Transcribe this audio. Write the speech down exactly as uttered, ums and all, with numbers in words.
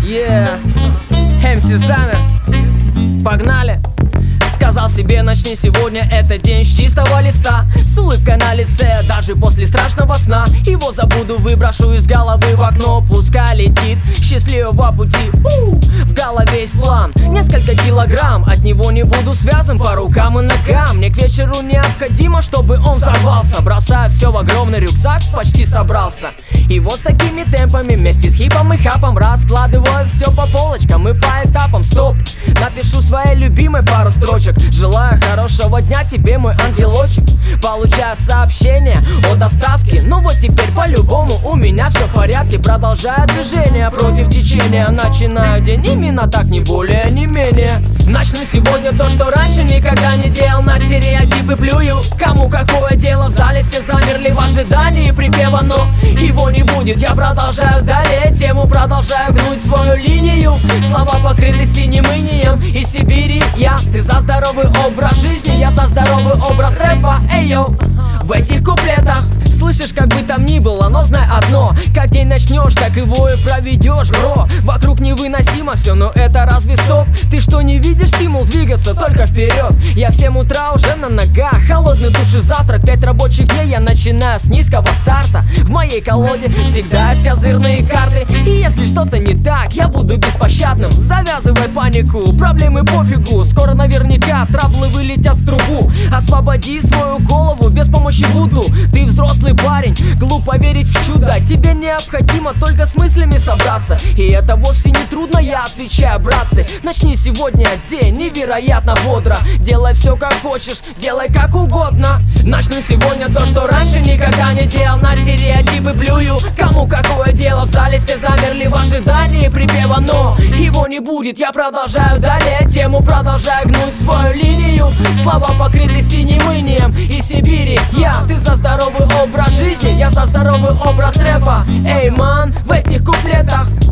Yeah, эм си Замер, погнали! Сказал себе, начни сегодня этот день с чистого листа, с улыбкой на лице, даже после страшного сна. Его забуду, выброшу из головы в окно, пускай летит счастливого пути. У-у-у. В голове есть план, несколько килограмм, от него не буду связан по рукам и ногам. Мне к вечеру необходимо, чтобы он взорвался. Бросаю все в огромный рюкзак, почти собрался. И вот с такими темпами, вместе с хипом и хапом, раскладываю все по полочкам и по этапам. Стоп, напишу своей любимой пару строчек. Желаю хорошего дня тебе, мой ангелочек. Получаю сообщение о доставке, ну вот теперь по-любому у меня все в порядке. Продолжаю движение против течения, начинаю день именно так, не более, не менее. Начну сегодня то, что раньше никогда не делал, на стереотипы плюю. Кому какое дело, в зале все замерли в ожидании припева, но его не будет. Я продолжаю далее тему, продолжаю гнуть свою линию. Слова покрыты синим инеем из Сибири. Я, ты за здоровый образ жизни, я за здоровый образ рэпа. Эй, йоу, в этих куплетах слышишь, как бы там ни было, но знай одно: как день начнешь, так его и проведешь, бро. Вокруг невыносимо все, но это разве стоп? Ты что, не видишь стимул двигаться только вперед? Я в семь утра уже на ногах, холодный душ и завтрак. Пять рабочих дней я начинаю с низкого старта. В моей колоде всегда есть козырные карты, и если что-то не так, я буду беспощадным. Завязывай панику, проблемы пофигу, скоро наверняка траблы вылетят в трубу. Освободи свою голову, без помощи Вуду. Ты взрослый парень, глупо верить в чудо. Тебе необходимо только с мыслями собраться, и это вовсе не трудно, я отвечаю, братцы. Начни сегодня день невероятно бодро. Делай все как хочешь, делай как угодно. Начну сегодня то, что раньше никогда не делал, на стереотипы плюю. Кому какое дело, в зале все замерли в ожидании припева, но его не будет. Я продолжаю далее тему, продолжаю гнуть свою линию. Слова покрыты синим инеем из Сибири. Я, ты за здоровый образ жизни, я за здоровый образ рэпа. Эй, ман, в этих куплетах